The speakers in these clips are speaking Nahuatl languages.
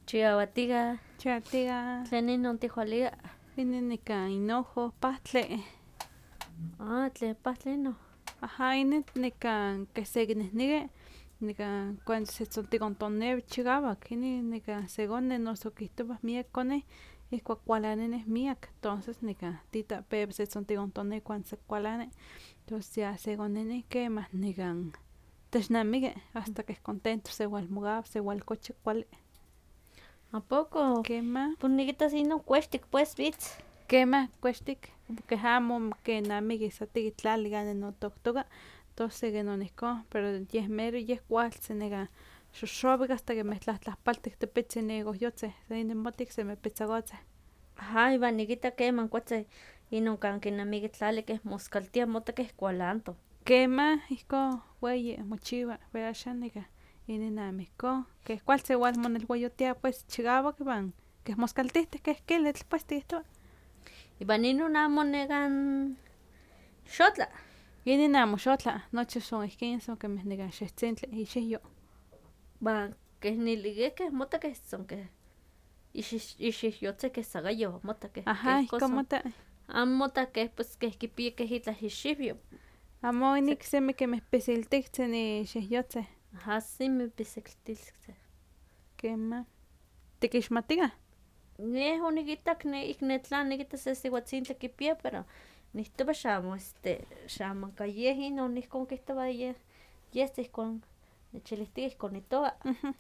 Chiawatiga, Chatiga, tlenin non tijualiga. nika hinojo pahtle. Tlen patleno. Ajá, nika kesegnihnigue, nika cuando se tzontikontonewi chigawak, nika según noso kihtowah miak koneh, ihkuak kualaneneh miak, entonces nika tita pewa se tzontikontonewi cuando sekualani, entonces ya segonenih kemah nikan technamiki hasta keh contento sewalmokawa, sewalkochi kuali. ¿A poco? Kemah, Pues nikitas inon kuextik pues vitz. kemah kuextik, keh amo kenamiki sa tikitlali kanin otoktoka, tos seki non ihkon, pero yeh mero yeh kualtzi nika xoxowik hasta kemeh tlahtlaspaltik tepitzin ikohyotzeh, sa inin motik semi pitzakotzeh. Ajá, iwan nikita keman kuatzeh inon kan kinamiki tlali keh moskaltia mota keh kualantoh. Kemah ihkon weyi mochiwa, pero axan nika inin amo ihkon, keh kualtzi walmonelwayotia pues chikawak iwan keh moskaltihtik keh kilitl pues tikihtowa. Iwan inon amo nekan xotla. Inin amo xotla, nochi son ihkin son kemeh nika xehtzintli ixiwyo. Wan keh nilikiskeh mota keh son keh ixiwyotzeh keh sakayoh mota keh Ajá, ihkon son. mota. Amo mota keh pues keh kipia keh itlah ixiwyo. Amo inik semi kemeh pisiltiktzin ixiwyotzeh. Ajá, simi pisiltiltzeh. Kemah. ¿Tikixmatikah? Neh onikitak ik netlan nikita se siwatzintli kipia, pero nihtowa xamo ka yeh inon ihkon kihtowa yeh yes ihkon nechilihtiah ihkon nihtowa.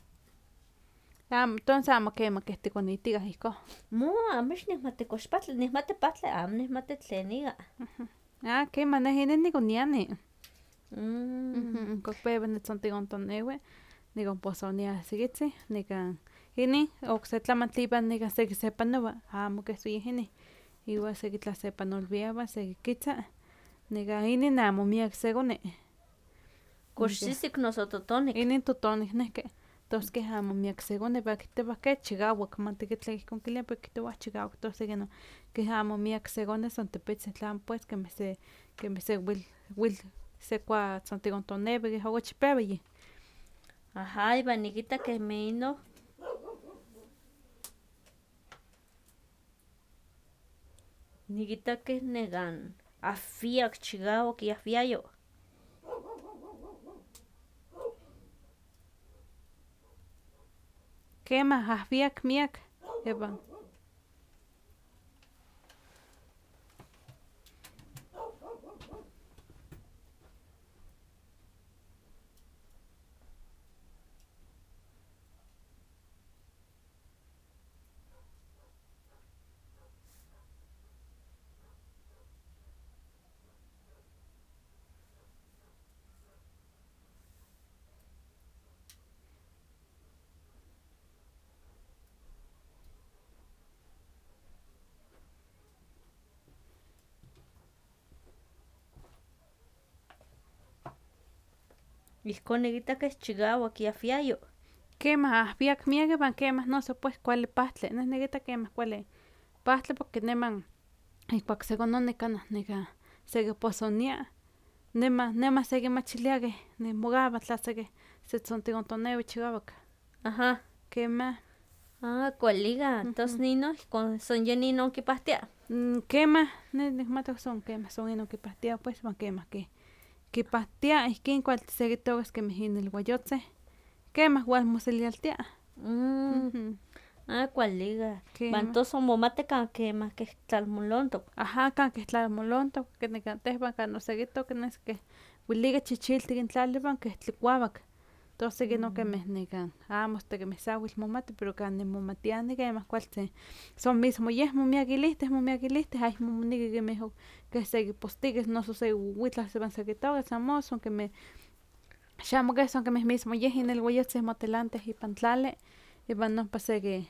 Amo, tonces amo kema keh tikonitikah ihkon. Amo ich nihmati kox pahtli, nihmati pahtli, amo nihmati tlen ika. Kema neh inin nikoniani. Mm. Ihkuak pewa nitzontikontonewi, nikonposonia sikitzin, nikan inin okse tlamantli ipan nika sekisepanowa, amo keh yeh inin, iwan sekitlasepanolwiawa, sekikitza, nika inin amo miak sekoni. Kox sisik noso totonik. Inin totonik nehki, tos keh amo miak sekoni, pero kihtowah ke chikawak, manti tlen ihkon kiliah, pero kihtowah chikawak, tos seki no keh amo miak sekoni son tepitzin, tlamo pues kemeh se wil sekua tzontikontonewi keh okachi pewa yih. Ajá, iwan nikita kemih inon. Nikita keh nekan ahwiak chikawak iahwiayo. Kemah ahwiak miak, iwan Ihkon nikita keh chikawak iahwiayo. kemah ahwiak miak iwan kemah noso pues kuali pahtli, neh nikita kemah kuali pahtli porque niman ihkuak sekononi kanah nika sekiposonia, nema sekimachilia keh nimokawa tla seki setzontikontonewi chikawak. Ajá. Kemah. Kuali ika, tos ninon ihkon son yen inon kipahtia. Kemah, neh nikmatok son kemah son inon kipahtia pues wan kemah kipahtia ihkin kualti sekitokas kemih inilwayotzeh, kemah walmoselialtia. Kuali ika. Kemah. Wan tos onmomati kan kemah keh tlalmolontok. Ajá, kan keh tlalmolontok, keh nekan tehwan kan osekitok nes keh welika chichiltik in tlali iwan keh tlikuawak, tos seki no kemih nekan amo asta kemih sawil momati, pero kanin momatiani kemah kualtzin, son mismo yeh momiakilihtih ayekmo moneki kemih keh sekipostikis noso sewiwitlas iwan sekitokas, amo son kemih xamo keh son kemih mismo yeh inilwayotzeh motilantih ipan tlali, iwan nompa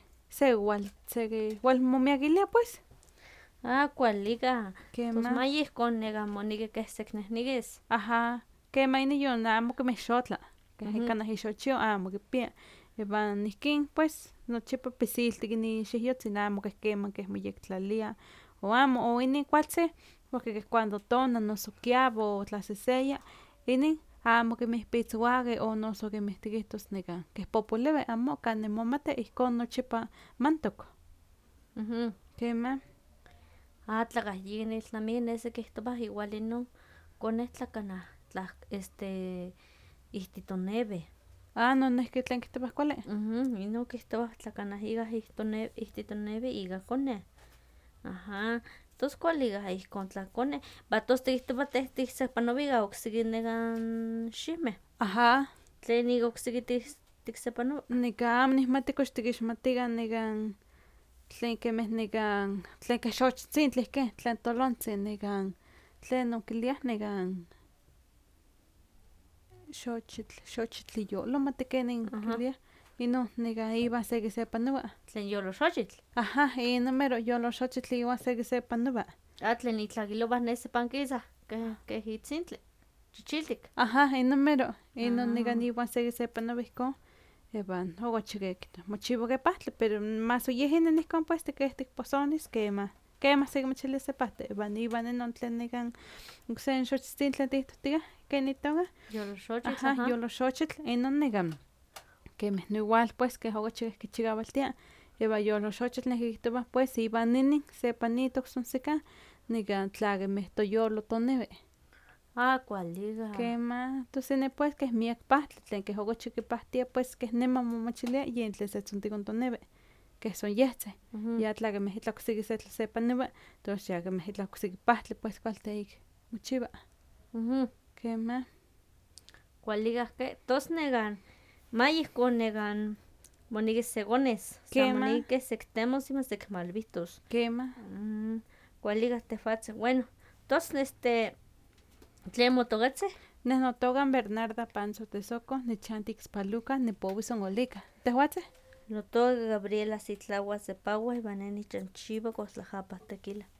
sekiwalmomiakilia pues. Kuali ika. Tos Kemah. mayihkon moneki keh seknehnikis. Ajá, kemah inin yon amo kemih xotla, keh Ujú. kanah ixochio amo kipia, iwan ihkin pues nochipa pisiltik inin xiwyotzin, amo keh keman keh moyektlalia, o amo, o inin kualtzin porque keh cuando tona noso kiawa o tlaseseya, inin amo quimihpitzuague o noso quimihtiquihtos nican keh popolivi amo canin momati ihcon nochipa mantok. Quemah. Tlacah yinilnamih nesi quihtowah igual inon conetlah canah ihtitoneweh. Nonihqui tlen quihtowah cuali. Inon quihtowah tla canah igah ihtitonewi iga coneh. Tos cuali igah ihcon tlaconeh, va tos tiquihtowah teh tisehpanowi iga ocsiki nekan xihmeh. Tlen iga ocsiki ticsepanowa. Nica amo nihmati kox tiquixmatica nican tlen quemeh nican tlen queh xochtzintli keh tlen tolontzin nican tlen oquiliah nican xochitl mati kenin quiliah inon nican iwan sequisepanowa. Tlen yoloxochitl. Inon mero yoloxochitl iwan sequisepanowa. Tlen itlaquilowah nesi pankisah keh itzintli, chichiltik. Inon mero, inon nican iwan sequisepanowa ihcon, iwan ocachi mochiua que pahtli, pero mas oyeh inin ihcon pues keh tikposonis quemah sequimachilia se pahtli, iwan inon tlen nican ocse xochtzintli tlen tihtohticah ken itoka. Yoloxochitl. Yoloxochitl inon nican quemeh no igual pues keh ocachi kichicawaltia, iwan yoloxochitl neh kihtowah pues iwan inin sepanito oksonsikah nican tla quemeh toyolo tonewi. Cuali. Quemah, tos inin pues keh miak pahtli tlen keh ocachi kipahtia pues keh niman momachilia yen tlen setzonticon tonewi, keh son yehtzeh. Ya tla quemeh itlah ocsiki setlasepanowa, tos ya quemeh itlah ocsiki pahtli pues kualtis ik mochiua. Quemah. Cualigah ke, tos nekan mayihcon nekan moniquis seconis, Quemah. moniqui keh sectemos iwan secmalvihtos. Quemah. Cualigah tehwatzin, bueno, tos ¿tlen motokatzeh? Neh notoka Bernarda Panzo Tesoco, nichanti Ixpaluca, nipowi Son Olika. ¿Tehwatzeh? Notoka Gabriela Sitlawa Sepawa iwan neh nichan Chiva Coslajapa Tequila.